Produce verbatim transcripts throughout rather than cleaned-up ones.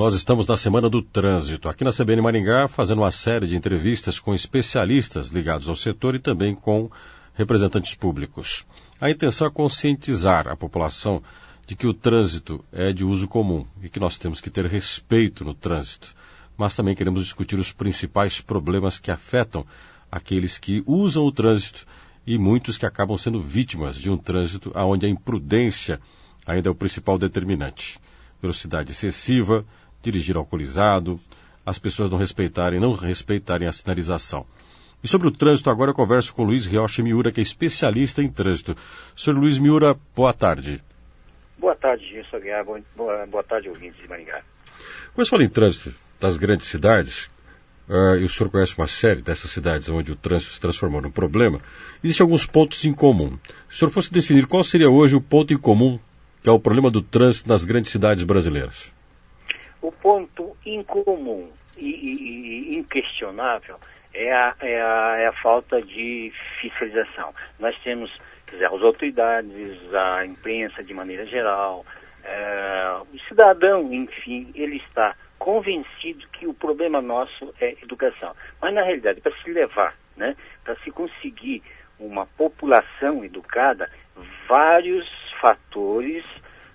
Nós estamos na Semana do Trânsito, aqui na C B N Maringá, fazendo uma série de entrevistas com especialistas ligados ao setor e também com representantes públicos. A intenção é conscientizar a população de que o trânsito é de uso comum e que nós temos que ter respeito no trânsito, mas também queremos discutir os principais problemas que afetam aqueles que usam o trânsito e muitos que acabam sendo vítimas de um trânsito onde a imprudência ainda é o principal determinante. Velocidade excessiva, dirigir alcoolizado, as pessoas não respeitarem, não respeitarem a sinalização. E sobre o trânsito, agora eu converso com o Luiz Riocha Miura, que é especialista em trânsito. senhor Luiz Miura, boa tarde. Boa tarde, Gilson Aguiar. Boa, boa tarde, ouvintes de Maringá. Quando se fala em trânsito das grandes cidades, uh, e o senhor conhece uma série dessas cidades onde o trânsito se transformou num problema, existem alguns pontos em comum. Se o senhor fosse definir qual seria hoje o ponto em comum que é o problema do trânsito nas grandes cidades brasileiras? O ponto incomum e, e, e inquestionável é a, é, a, é a falta de fiscalização. Nós temos, quer dizer, as autoridades, a imprensa de maneira geral, é, o cidadão, enfim, ele está convencido que o problema nosso é educação. Mas, na realidade, para se levar, né, para se conseguir uma população educada, vários fatores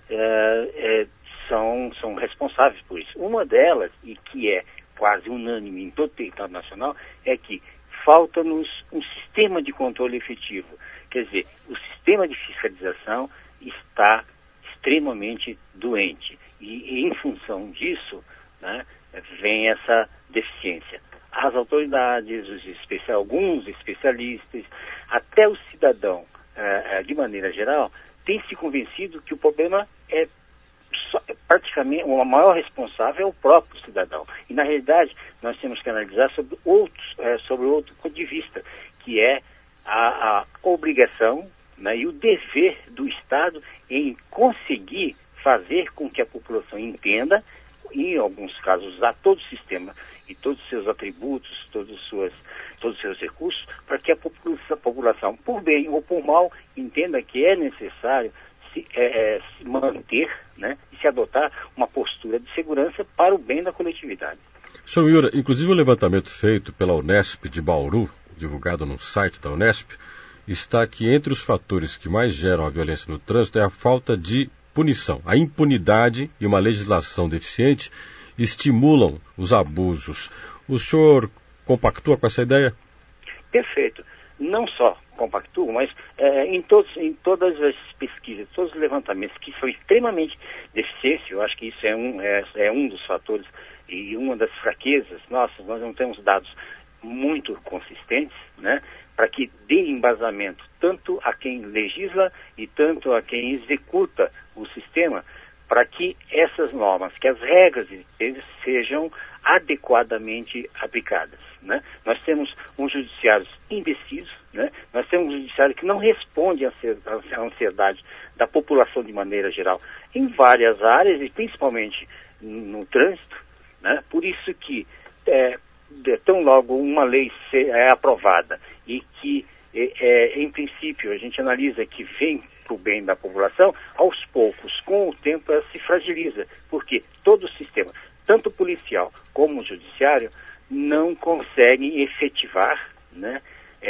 é, é, são, são responsáveis por isso. Uma delas, e que é quase unânime em todo o território nacional, é que falta-nos um sistema de controle efetivo. Quer dizer, o sistema de fiscalização está extremamente doente. E, e em função disso, né, vem essa deficiência. As autoridades, os espe- alguns especialistas, até o cidadão, eh, de maneira geral, tem se convencido que o problema é só, praticamente, o maior responsável é o próprio cidadão. E, na realidade, nós temos que analisar sobre, outros, eh, sobre outro ponto de vista, que é a, a obrigação, né, e o dever do Estado em conseguir fazer com que a população entenda, e, em alguns casos, usar todo o sistema e todos os seus atributos, todos os, suas, todos os seus recursos, para que a população, a população, por bem ou por mal, entenda que é necessário se, é, é, se manter, né, e se adotar uma postura de segurança para o bem da coletividade. senhor Miura, inclusive o levantamento feito pela Unesp de Bauru, divulgado no site da Unesp, está que entre os fatores que mais geram a violência no trânsito é a falta de punição. A impunidade e uma legislação deficiente estimulam os abusos. O senhor compactua com essa ideia? Perfeito. Não só compactuo, mas é, em, todos, em todas as pesquisas, todos os levantamentos que são extremamente deficientes, eu acho que isso é um, é, é um dos fatores e uma das fraquezas. Nossa, nós não temos dados muito consistentes, né, para que dê embasamento tanto a quem legisla e tanto a quem executa o sistema, para que essas normas, que as regras deles sejam adequadamente aplicadas, né? Nós temos um judiciário imbecis, né? Nós temos um judiciário que não responde à ansiedade da população de maneira geral em várias áreas e principalmente no trânsito, né? Por isso que é, tão logo uma lei é aprovada e que, é, é, em princípio, a gente analisa que vem para o bem da população, aos poucos, com o tempo, ela se fragiliza, porque todo o sistema, tanto policial como judiciário, não conseguem efetivar, né,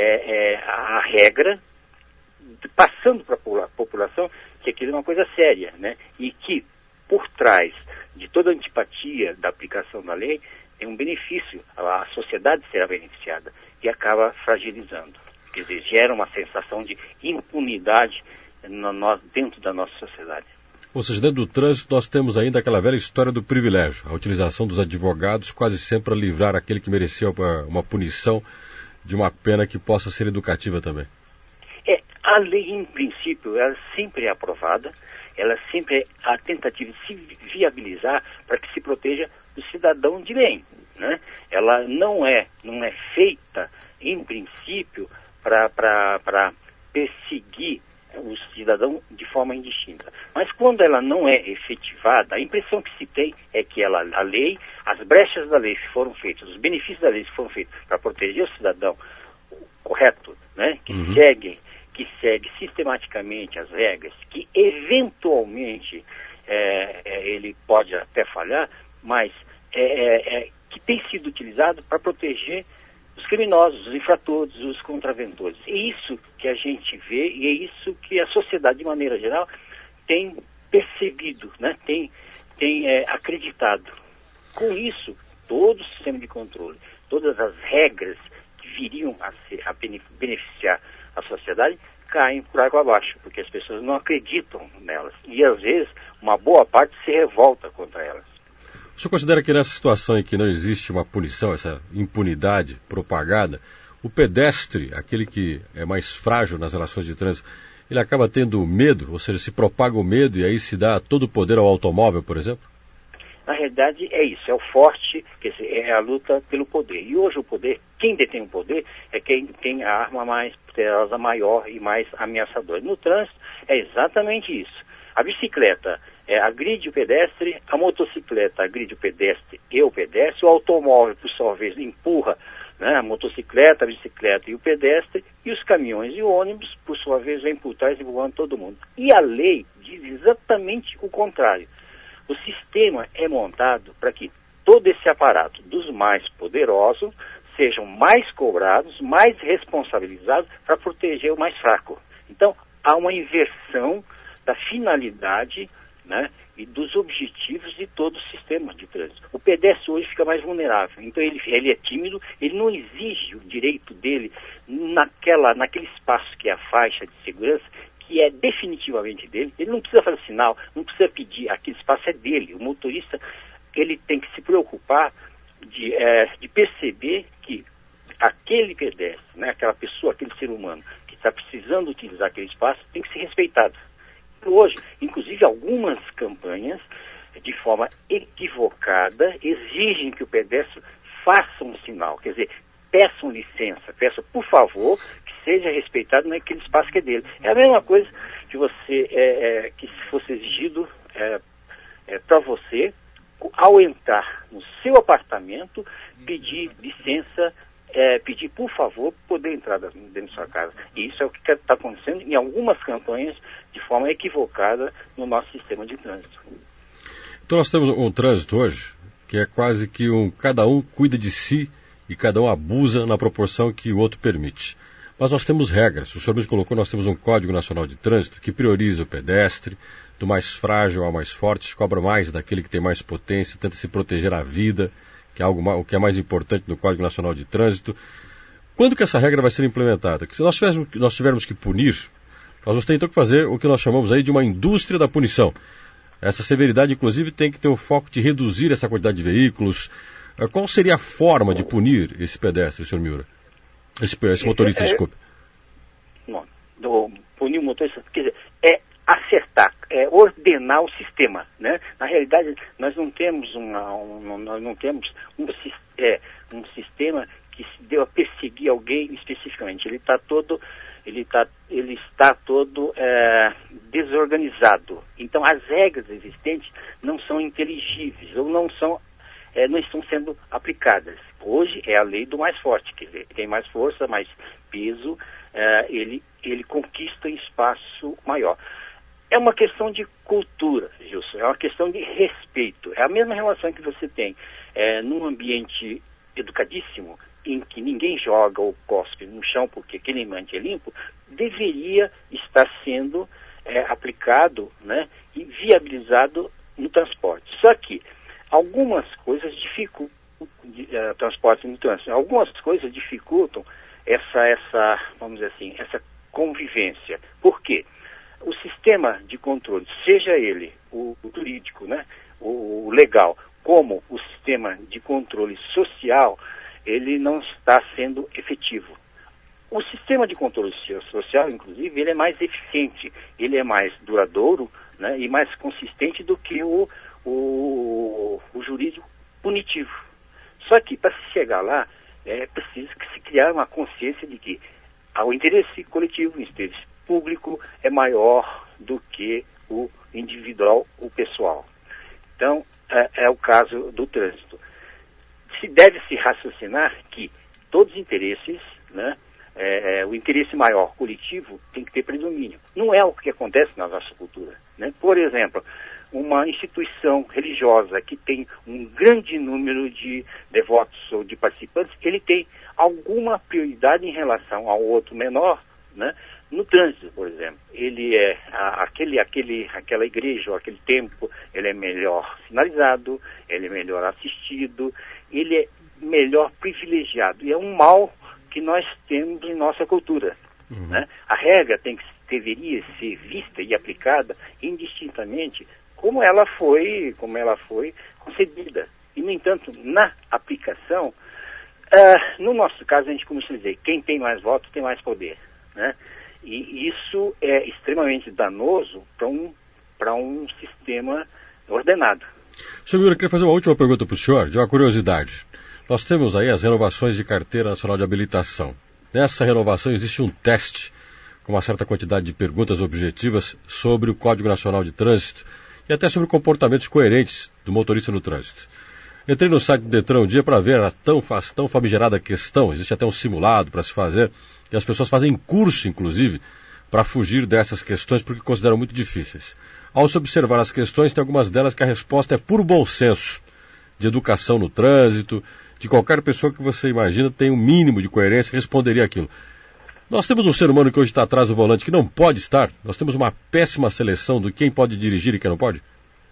é, é, a regra, passando para a população que aquilo é uma coisa séria, né, e que, por trás de toda a antipatia da aplicação da lei, tem um benefício, a sociedade será beneficiada, e acaba fragilizando. Quer dizer, gera uma sensação de impunidade no, no, dentro da nossa sociedade. Ou seja, dentro do trânsito nós temos ainda aquela velha história do privilégio, a utilização dos advogados quase sempre para livrar aquele que merecia uma, uma punição de uma pena que possa ser educativa também. É, a lei, em princípio, ela sempre é aprovada, ela sempre é a tentativa de se viabilizar para que se proteja o cidadão de bem, né? Ela não é, não é feita, em princípio, para perseguir o cidadão de forma indistinta. Mas quando ela não é efetivada, a impressão que se tem é que ela, a lei, as brechas da lei que foram feitas, os benefícios da lei que foram feitos para proteger o cidadão correto, né, que uhum. segue, que segue sistematicamente as regras, que eventualmente é, é, ele pode até falhar, mas é, é, é, que tem sido utilizado para proteger os criminosos, os infratores, os contraventores. É isso que a gente vê e é isso que a sociedade, de maneira geral, tem percebido, né? tem, tem é, acreditado. Com isso, todo o sistema de controle, todas as regras que viriam a, ser, a beneficiar a sociedade, caem por água abaixo, porque as pessoas não acreditam nelas. E, às vezes, uma boa parte se revolta contra elas. O senhor considera que nessa situação em que não existe uma punição, essa impunidade propagada, o pedestre, aquele que é mais frágil nas relações de trânsito, ele acaba tendo medo, ou seja, se propaga o medo e aí se dá todo o poder ao automóvel, por exemplo? Na realidade é isso, é o forte, quer dizer, é a luta pelo poder. E hoje o poder, quem detém o poder é quem tem a arma mais poderosa, maior e mais ameaçadora. No trânsito é exatamente isso. A bicicleta é, agride o pedestre, a motocicleta agride o pedestre e o pedestre, o automóvel, por sua vez, empurra, né, a motocicleta, a bicicleta e o pedestre, e os caminhões e o ônibus, por sua vez, vêm por trás empurrando todo mundo. E a lei diz exatamente o contrário. O sistema é montado para que todo esse aparato dos mais poderosos sejam mais cobrados, mais responsabilizados para proteger o mais fraco. Então, há uma inversão da finalidade, né, e dos objetivos de todo o sistema de trânsito. O pedestre hoje fica mais vulnerável, então ele, ele é tímido, ele não exige o direito dele naquela, naquele espaço que é a faixa de segurança, que é definitivamente dele. Ele não precisa fazer sinal, não precisa pedir, aquele espaço é dele. O motorista, ele tem que se preocupar de, é, de perceber que aquele pedestre, né, aquela pessoa, aquele ser humano que está precisando utilizar aquele espaço, tem que ser respeitado. Hoje, inclusive, algumas campanhas, de forma equivocada, exigem que o pedestre faça um sinal, quer dizer, peçam licença, peçam, por favor, que seja respeitado naquele espaço que é dele. É a mesma coisa que você, é, é, que se fosse exigido é, é, para você, ao entrar no seu apartamento, pedir licença, é, pedir, por favor, poder entrar dentro da sua casa. E isso é o que está acontecendo em algumas campanhas de forma equivocada no nosso sistema de trânsito. Então nós temos um trânsito hoje que é quase que um cada um cuida de si e cada um abusa na proporção que o outro permite. Mas nós temos regras. O senhor mesmo colocou, nós temos um Código Nacional de Trânsito que prioriza o pedestre, do mais frágil ao mais forte, cobra mais daquele que tem mais potência, tenta se proteger a vida, que é algo o que é mais importante no Código Nacional de Trânsito. Quando que essa regra vai ser implementada? Porque se nós tivermos, nós tivermos que punir, nós vamos ter então que fazer o que nós chamamos aí de uma indústria da punição. Essa severidade, inclusive, tem que ter o foco de reduzir essa quantidade de veículos. Qual seria a forma de punir esse pedestre, senhor Miura? Esse, esse motorista, é, é, desculpe. Não, do, punir o motorista, quer dizer, é acertar, é ordenar o sistema, né? Na realidade, nós não temos, uma, um, nós não temos um, é, um sistema que se deu a perseguir alguém especificamente. Ele está todo, ele tá, ele está todo é, desorganizado. Então, as regras existentes não são inteligíveis ou não são É, não estão sendo aplicadas. Hoje é a lei do mais forte, quer dizer, tem mais força, mais peso, é, ele, ele conquista espaço maior. É uma questão de cultura, Gilson, é uma questão de respeito. É a mesma relação que você tem é, num ambiente educadíssimo, em que ninguém joga ou cospe no chão porque aquele ambiente é limpo, deveria estar sendo é, aplicado, né, e viabilizado no transporte. Só que algumas coisas dificultam uh, transporte no trânsito. Algumas coisas dificultam essa, essa, vamos dizer assim, essa convivência. Por quê? O sistema de controle, seja ele o, o jurídico, né, o, o legal, como o sistema de controle social, ele não está sendo efetivo. O sistema de controle social, inclusive, ele é mais eficiente, ele é mais duradouro, né, e mais consistente do que o O, o jurídico punitivo. Só que para se chegar lá, é preciso que se criar uma consciência de que o interesse coletivo, o interesse público é maior do que o individual, o pessoal. Então, é, é o caso do trânsito. Se deve se raciocinar que todos os interesses, né, é, o interesse maior coletivo tem que ter predomínio. Não é o que acontece na nossa cultura, né? Por exemplo, uma instituição religiosa que tem um grande número de devotos ou de participantes, ele tem alguma prioridade em relação ao outro menor, né? No trânsito, por exemplo, ele é a, aquele, aquele, aquela igreja ou aquele templo, ele é melhor sinalizado, ele é melhor assistido, ele é melhor privilegiado. E é um mal que nós temos em nossa cultura. Uhum. Né? A regra tem que, deveria ser vista e aplicada indistintamente como ela foi, como ela foi concebida. E, no entanto, na aplicação, uh, no nosso caso, a gente costuma dizer, quem tem mais votos tem mais poder, né? E isso é extremamente danoso para um, para um sistema ordenado. Senhor Miura, eu queria fazer uma última pergunta para o senhor, de uma curiosidade. Nós temos aí as renovações de Carteira Nacional de Habilitação. Nessa renovação existe um teste com uma certa quantidade de perguntas objetivas sobre o Código Nacional de Trânsito e até sobre comportamentos coerentes do motorista no trânsito. Entrei no site do Detran um dia para ver a tão, tão famigerada questão, existe até um simulado para se fazer, e as pessoas fazem curso, inclusive, para fugir dessas questões porque consideram muito difíceis. Ao se observar as questões, tem algumas delas que a resposta é puro bom senso, de educação no trânsito, de qualquer pessoa que você imagina tem um mínimo de coerência responderia aquilo. Nós temos um ser humano que hoje está atrás do volante que não pode estar, nós temos uma péssima seleção de quem pode dirigir e quem não pode?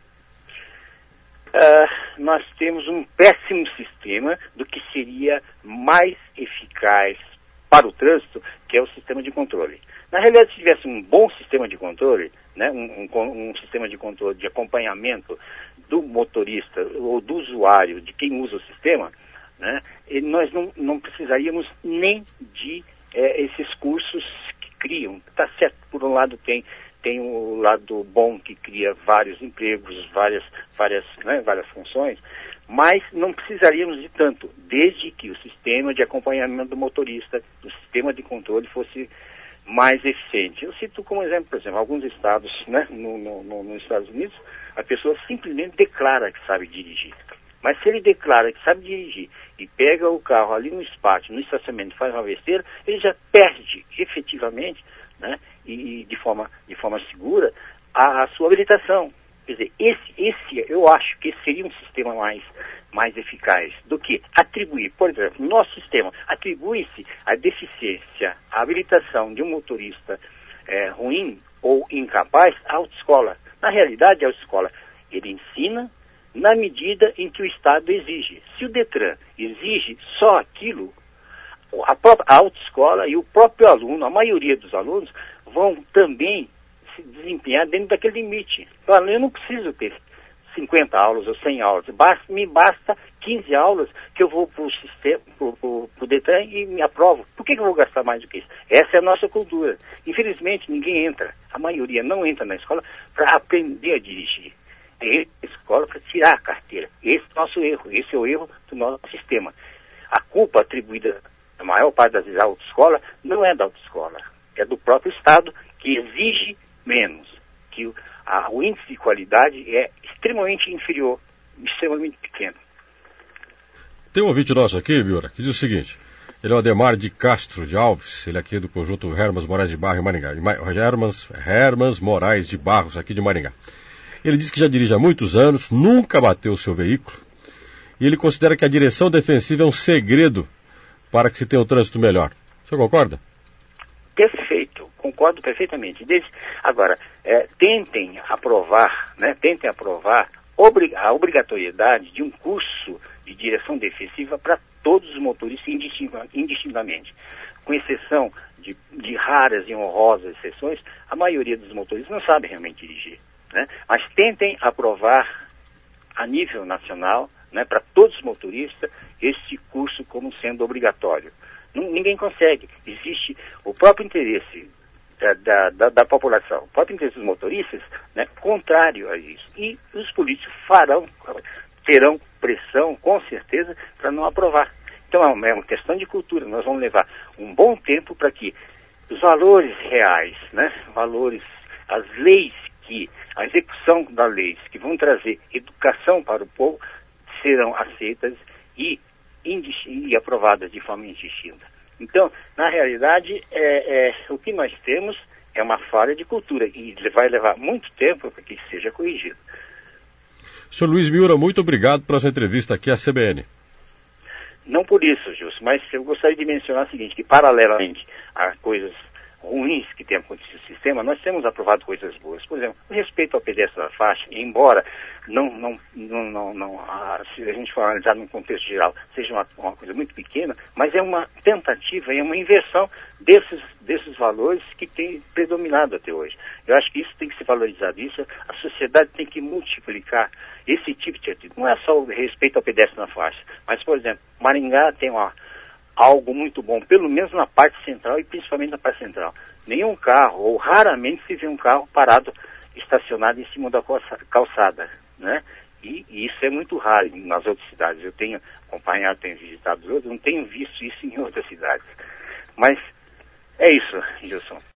Uh, nós temos um péssimo sistema do que seria mais eficaz para o trânsito, que é o sistema de controle. Na realidade, se tivesse um bom sistema de controle, né, um, um, um sistema de controle de acompanhamento do motorista ou do usuário, de quem usa o sistema, né, nós não, não precisaríamos nem de é, esses cursos que criam. Tá certo, por um lado tem, tem o lado bom que cria vários empregos, várias, várias, né, várias funções, mas não precisaríamos de tanto, desde que o sistema de acompanhamento do motorista, o sistema de controle fosse mais eficiente. Eu cito como exemplo, por exemplo, alguns estados, né, no, no, no, nos Estados Unidos, a pessoa simplesmente declara que sabe dirigir. Mas se ele declara que sabe dirigir e pega o carro ali no espátio, no estacionamento, faz uma besteira, ele já perde efetivamente, né, e, e de forma, de forma segura, a, a sua habilitação. Quer dizer, esse, esse, eu acho que esse seria um sistema mais, mais eficaz do que atribuir, por exemplo, no nosso sistema, atribui-se a deficiência, a habilitação de um motorista é, ruim ou incapaz à autoescola. Na realidade, a autoescola, ele ensina na medida em que o Estado exige. Se o Detran exige só aquilo, a própria a autoescola e o próprio aluno, a maioria dos alunos, vão também se desempenhar dentro daquele limite. Então, eu não preciso ter cinquenta aulas ou cem aulas, basta, me basta quinze aulas que eu vou para o sistema, para o Detran e me aprovo. Por que, que eu vou gastar mais do que isso? Essa é a nossa cultura. Infelizmente, ninguém entra, a maioria não entra na escola para aprender a dirigir. É a escola para tirar a carteira. Esse é o nosso erro, esse é o erro do nosso sistema. A culpa atribuída à maior parte das vezes à autoescola não é da autoescola, é do próprio Estado que exige menos, que o, a, o índice de qualidade é extremamente inferior, extremamente pequeno. Tem um ouvinte nosso aqui, Miura, que diz o seguinte: ele é o Ademar de Castro de Alves, ele é aqui do conjunto Hermas Moraes de Barros em Maringá. Hermas, Hermas Moraes de Barros, aqui de Maringá. Ele diz que já dirige há muitos anos, nunca bateu o seu veículo, e ele considera que a direção defensiva é um segredo para que se tenha um trânsito melhor. O senhor concorda? Perfeito, concordo perfeitamente. Desde, agora, é, tentem aprovar, né, tentem aprovar obrig, a obrigatoriedade de um curso de direção defensiva para todos os motoristas indistintamente. Com exceção de, de raras e honrosas exceções, a maioria dos motoristas não sabe realmente dirigir. Né? Mas tentem aprovar a nível nacional, né, para todos os motoristas, esse curso como sendo obrigatório. Não, ninguém consegue. Existe o próprio interesse da, da, da, da população, o próprio interesse dos motoristas, né, contrário a isso. E os políticos farão, terão pressão, com certeza, para não aprovar. Então é uma, é uma questão de cultura. Nós vamos levar um bom tempo para que os valores reais, né, valores, as leis que, a execução das leis que vão trazer educação para o povo serão aceitas e, e aprovadas de forma indistinta. Então, na realidade, é, é, o que nós temos é uma falha de cultura e vai levar muito tempo para que isso seja corrigido. senhor Luiz Miura, muito obrigado pela sua entrevista aqui à C B N. Não por isso, Gilson, mas eu gostaria de mencionar o seguinte, que paralelamente a coisas ruins que tem acontecido no sistema, nós temos aprovado coisas boas. Por exemplo, o respeito ao pedestre da faixa, embora não, não, não, não, não a, se a gente for analisar num contexto geral, seja uma, uma coisa muito pequena, mas é uma tentativa, é uma inversão desses, desses valores que tem predominado até hoje. Eu acho que isso tem que ser valorizado, isso a sociedade tem que multiplicar esse tipo de atitude. Não é só o respeito ao pedestre na faixa, mas, por exemplo, Maringá tem uma algo muito bom, pelo menos na parte central e principalmente na parte central. Nenhum carro, ou raramente se vê um carro parado, estacionado em cima da calçada, né? E, e isso é muito raro nas outras cidades. Eu tenho acompanhado, tenho visitado os outros, não tenho visto isso em outras cidades. Mas é isso, Gilson.